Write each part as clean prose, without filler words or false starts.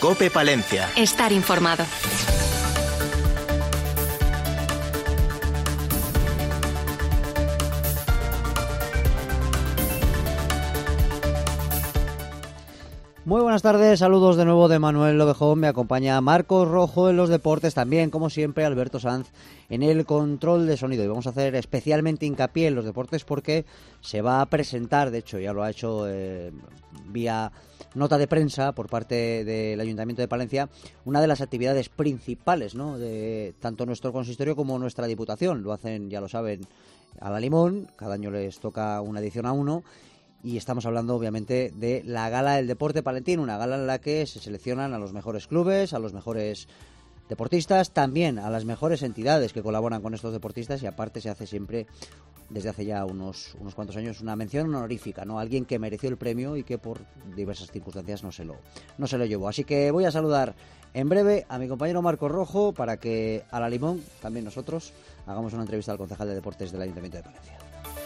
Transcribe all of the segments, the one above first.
COPE Palencia. Estar informado. Muy buenas tardes, saludos de nuevo de Manuel Lobejón, me acompaña Marcos Rojo en los deportes, también como siempre Alberto Sanz en el control de sonido, y vamos a hacer especialmente hincapié en los deportes porque se va a presentar, de hecho ya lo ha hecho vía nota de prensa por parte del Ayuntamiento de Palencia, una de las actividades principales, ¿no?, de tanto nuestro consistorio como nuestra Diputación. Lo hacen, ya lo saben, a la Limón, cada año les toca una edición a uno. Y estamos hablando, obviamente, de la Gala del Deporte Palentino, una gala en la que se seleccionan a los mejores clubes, a los mejores deportistas, también a las mejores entidades que colaboran con estos deportistas, y aparte se hace siempre, desde hace ya unos cuantos años, una mención honorífica, ¿no? Alguien que mereció el premio y que por diversas circunstancias no se lo llevó. Así que voy a saludar en breve a mi compañero Marcos Rojo para que a la Limón, también nosotros, hagamos una entrevista al concejal de deportes del Ayuntamiento de Palencia.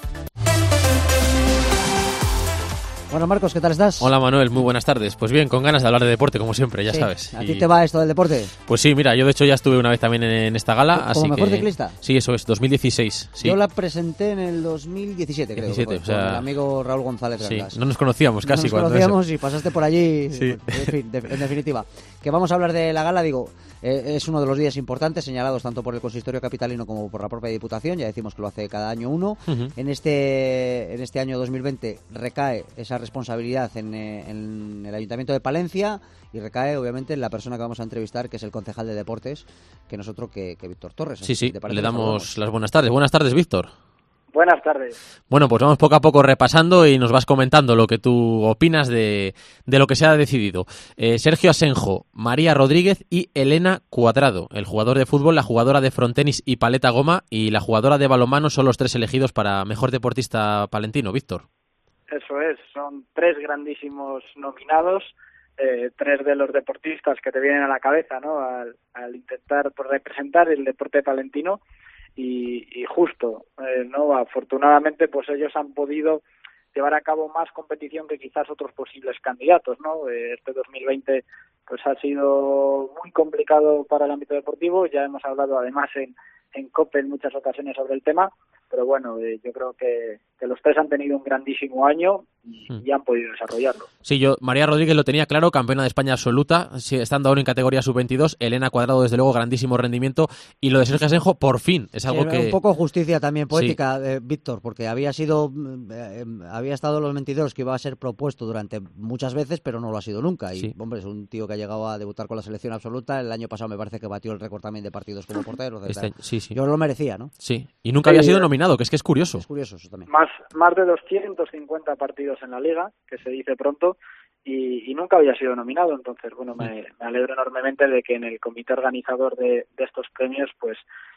Bueno, Marcos, ¿qué tal estás? Hola, Manuel, muy buenas tardes. Pues bien, con ganas de hablar de deporte, como siempre, ya sabes. ¿A ti te va esto del deporte? Pues sí, mira, yo de hecho ya estuve una vez también en esta gala. ¿Como mejor ciclista? Sí, eso es, 2016. Sí. Yo la presenté en el 2017, creo. 17, o sea, con el amigo Raúl González. Sí, no nos conocíamos casi. No nos conocíamos y pasaste por allí, sí. En definitiva. Que vamos a hablar de la gala, digo, es uno de los días importantes señalados tanto por el Consistorio Capitalino como por la propia Diputación, ya decimos que lo hace cada año uno. Uh-huh. En este año 2020 recae esa responsabilidad en el Ayuntamiento de Palencia y recae obviamente en la persona que vamos a entrevistar, que es el concejal de deportes, que nosotros que Víctor Torres. Sí, le damos las buenas tardes. Buenas tardes, Víctor. Buenas tardes. Bueno, pues vamos poco a poco repasando y nos vas comentando lo que tú opinas de lo que se ha decidido. Sergio Asenjo, María Rodríguez y Elena Cuadrado. El jugador de fútbol, la jugadora de frontenis y paleta goma y la jugadora de balonmano son los tres elegidos para mejor deportista palentino. Víctor. Eso es, son tres grandísimos nominados, tres de los deportistas que te vienen a la cabeza, ¿no?, al intentar representar el deporte palentino. Y justo, no, afortunadamente pues ellos han podido llevar a cabo más competición que quizás otros posibles candidatos, ¿no? Este 2020 pues ha sido muy complicado para el ámbito deportivo, ya hemos hablado además en COPE en muchas ocasiones sobre el tema, pero bueno, yo creo que los tres han tenido un grandísimo año y han podido desarrollarlo. Sí, María Rodríguez lo tenía claro, campeona de España absoluta, estando ahora en categoría sub-22, Elena Cuadrado desde luego grandísimo rendimiento, y lo de Sergio Asenjo por fin, es algo que... Un poco justicia también poética, sí. Víctor, porque había estado en los 22 que iba a ser propuesto durante muchas veces, pero no lo ha sido nunca, y hombre, es un tío que ha llegado a debutar con la selección absoluta, el año pasado me parece que batió el récord también de partidos como portero, sí. Yo lo merecía, ¿no? Sí, y nunca había sido nominado, que es curioso. Es curioso eso también. Más de 250 partidos en la Liga, que se dice pronto, y nunca había sido nominado. Entonces, bueno, me alegro enormemente de que en el comité organizador de estos premios pues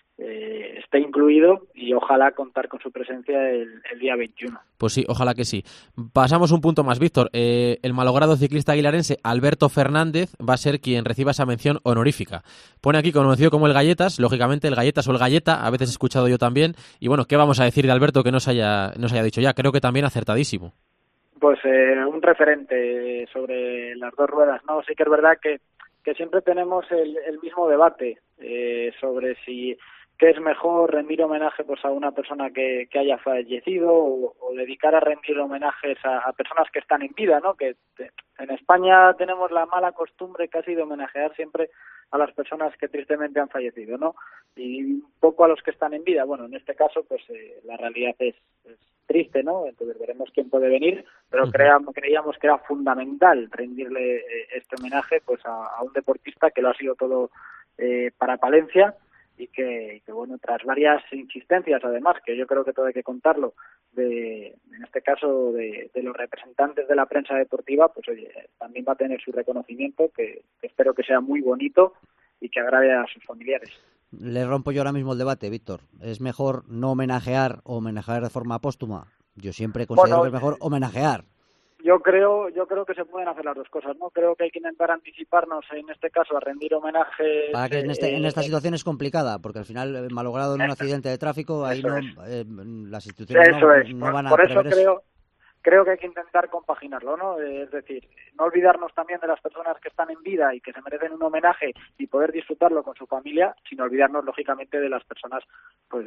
esté incluido, y ojalá contar con su presencia el día 21. Pues sí, ojalá que sí. Pasamos un punto más, Víctor. El malogrado ciclista aguilarense Alberto Fernández va a ser quien reciba esa mención honorífica. Pone aquí conocido como el Galletas, lógicamente el Galletas o el Galleta, a veces he escuchado yo también. Y bueno, ¿qué vamos a decir de Alberto que no se haya dicho ya? Creo que también acertadísimo. Pues un referente sobre las dos ruedas, ¿no? Sí que es verdad que siempre tenemos el mismo debate sobre si qué es mejor, rendir homenaje pues a una persona que haya fallecido o dedicar a rendir homenajes a personas que están en vida, ¿no? Que en España tenemos la mala costumbre casi de homenajear siempre a las personas que tristemente han fallecido, ¿no? Y un poco a los que están en vida. Bueno, en este caso pues la realidad es triste, ¿no? Entonces veremos quién puede venir, pero creíamos que era fundamental rendirle este homenaje pues a un deportista que lo ha sido todo para Palencia, y que bueno, tras varias insistencias además, que yo creo que todo hay que contarlo, en este caso de los representantes de la prensa deportiva, pues oye, también va a tener su reconocimiento, que espero que sea muy bonito y que agrade a sus familiares. Le rompo yo ahora mismo el debate, Víctor. ¿Es mejor no homenajear o homenajear de forma póstuma? Yo siempre considero que es mejor homenajear. Yo creo que se pueden hacer las dos cosas, ¿no? Creo que hay que intentar anticiparnos, en este caso, a rendir homenaje. Para que en esta situación es complicada, porque al final, malogrado en un accidente de tráfico, ahí no, las instituciones no van a prever eso. creo que hay que intentar compaginarlo, ¿no? Es decir, no olvidarnos también de las personas que están en vida y que se merecen un homenaje y poder disfrutarlo con su familia, sin olvidarnos, lógicamente, de las personas pues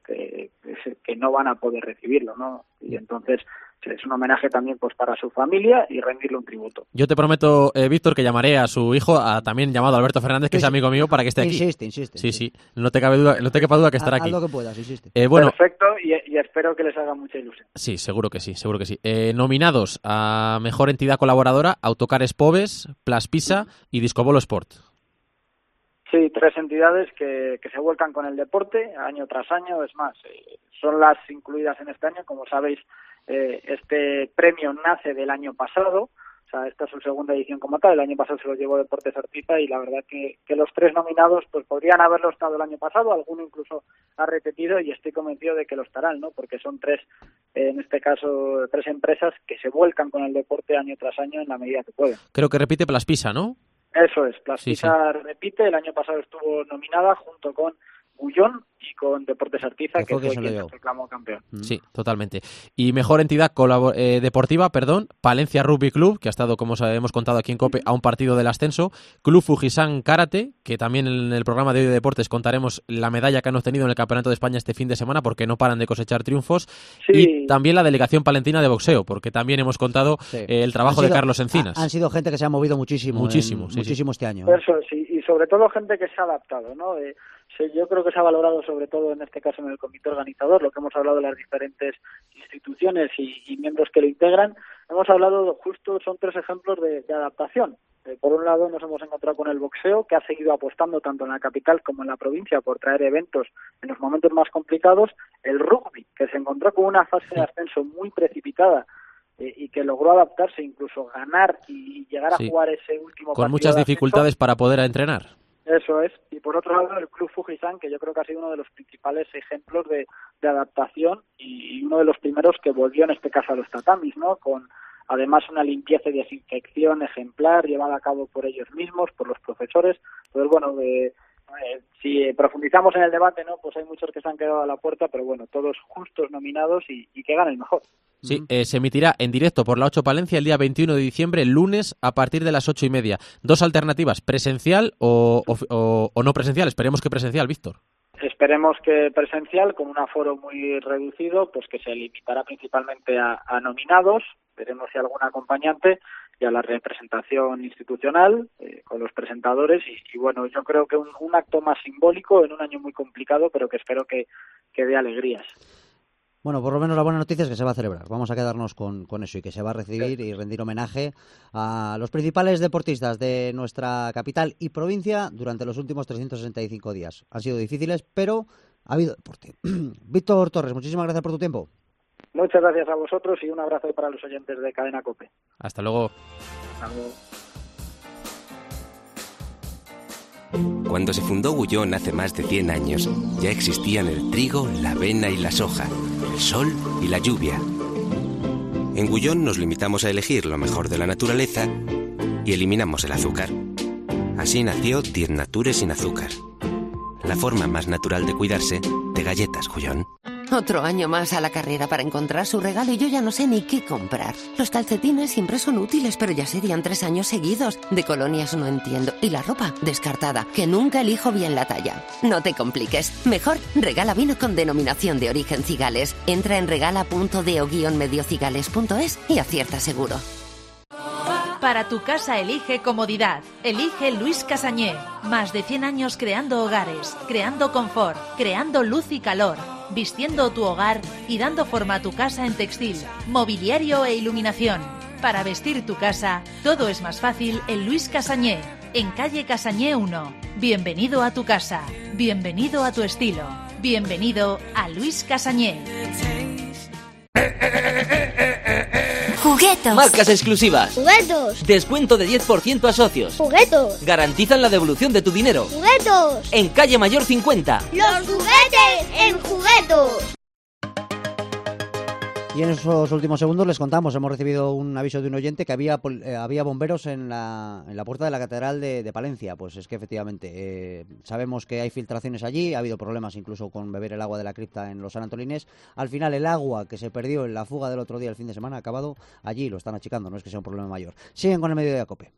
que no van a poder recibirlo, ¿no? Y entonces es un homenaje también pues para su familia y rendirle un tributo. Yo te prometo, Víctor, que llamaré a su hijo, también llamado Alberto Fernández, que es amigo mío, para que esté aquí. Insiste. Sí, no te quepa duda que estará aquí. Haz lo que puedas, insiste. Bueno, perfecto, y espero que les haga mucha ilusión. Sí, seguro que sí. Nominados a Mejor Entidad Colaboradora, Autocares Pobes, Plaspisa y Discobolo Sport. Sí, 3 entidades que se vuelcan con el deporte año tras año. Es más, son las incluidas en este año. Como sabéis, este premio nace del año pasado. O sea, esta es su segunda edición como tal. El año pasado se lo llevó Deportes Artiza y la verdad que los 3 nominados pues podrían haberlo estado el año pasado. Alguno incluso ha repetido y estoy convencido de que lo estarán, ¿no? Porque son 3, en este caso, 3 empresas que se vuelcan con el deporte año tras año en la medida que pueden. Creo que repite Plaspisa, ¿no? Eso es, Plaspisa repite, el año pasado estuvo nominada junto con Gullón y con Deportes Artiza, que fue quien se proclamó campeón. Sí, totalmente. Y mejor entidad deportiva, Palencia Rugby Club, que ha estado, como hemos contado aquí en COPE, a un partido del ascenso. Club Fujisan Karate, que también en el programa de hoy de deportes contaremos la medalla que han obtenido en el Campeonato de España este fin de semana, porque no paran de cosechar triunfos. Sí. Y también la delegación palentina de boxeo, porque también hemos contado el trabajo de Carlos Encinas. Han sido gente que se ha movido muchísimo este año. Eso sí, y sobre todo gente que se ha adaptado, ¿no? Yo creo que se ha valorado sobre todo en este caso en el comité organizador, lo que hemos hablado de las diferentes instituciones y miembros que lo integran. Hemos hablado justo, son 3 ejemplos de adaptación. Por un lado nos hemos encontrado con el boxeo, que ha seguido apostando tanto en la capital como en la provincia por traer eventos en los momentos más complicados. El rugby, que se encontró con una fase de ascenso muy precipitada y que logró adaptarse, incluso ganar y llegar a jugar ese último partido. Con muchas dificultades para poder entrenar. Eso es. Y por otro lado, el Club Fujisan, que yo creo que ha sido uno de los principales ejemplos de adaptación y uno de los primeros que volvió en este caso a los tatamis, ¿no? Con además una limpieza y desinfección ejemplar llevada a cabo por ellos mismos, por los profesores. Entonces, bueno, si profundizamos en el debate, ¿no? Pues hay muchos que se han quedado a la puerta, pero bueno, todos justos nominados y que gane el mejor. Sí, se emitirá en directo por la 8 Palencia el día 21 de diciembre, el lunes, a partir de las 8:30. 2 alternativas, presencial o no presencial. Esperemos que presencial, Víctor. Esperemos que presencial, con un aforo muy reducido, pues que se limitará principalmente a nominados. Veremos si algún acompañante y a la representación institucional con los presentadores y bueno, yo creo que un acto más simbólico en un año muy complicado, pero que espero que dé alegrías. Bueno, por lo menos la buena noticia es que se va a celebrar. Vamos a quedarnos con eso y que se va a recibir y rendir homenaje a los principales deportistas de nuestra capital y provincia durante los últimos 365 días. Han sido difíciles, pero ha habido deporte. Víctor Torres, muchísimas gracias por tu tiempo. Muchas gracias a vosotros y un abrazo para los oyentes de Cadena COPE. Hasta luego. Hasta luego. Cuando se fundó Gullón hace más de 100 años, ya existían el trigo, la avena y la soja, el sol y la lluvia. En Gullón nos limitamos a elegir lo mejor de la naturaleza y eliminamos el azúcar. Así nació Diez Nature sin azúcar. La forma más natural de cuidarse de galletas Gullón. Otro año más a la carrera para encontrar su regalo y yo ya no sé ni qué comprar. Los calcetines siempre son útiles, pero ya serían 3 años seguidos. De colonias no entiendo. Y la ropa, descartada, que nunca elijo bien la talla. No te compliques. Mejor, regala vino con denominación de origen Cigales. Entra en regala.deo-mediocigales.es y acierta seguro. Para tu casa elige comodidad. Elige Luis Casañé. Más de 100 años creando hogares, creando confort, creando luz y calor, vistiendo tu hogar y dando forma a tu casa en textil, mobiliario e iluminación. Para vestir tu casa, todo es más fácil en Luis Casañé, en calle Casañé 1. Bienvenido a tu casa, bienvenido a tu estilo, bienvenido a Luis Casañé. Juguetos. Marcas exclusivas. Juguetos. Descuento de 10% a socios. Juguetos. Garantizan la devolución de tu dinero. Juguetos. En calle Mayor 50. Los juguetes en Juguetos. Y en esos últimos segundos les contamos, hemos recibido un aviso de un oyente que había bomberos en la puerta de la Catedral de Palencia. Pues es que efectivamente sabemos que hay filtraciones allí, ha habido problemas incluso con beber el agua de la cripta en los Sanantolines. Al final el agua que se perdió en la fuga del otro día, el fin de semana, ha acabado allí, lo están achicando, no es que sea un problema mayor. Siguen con el Mediodía Cope.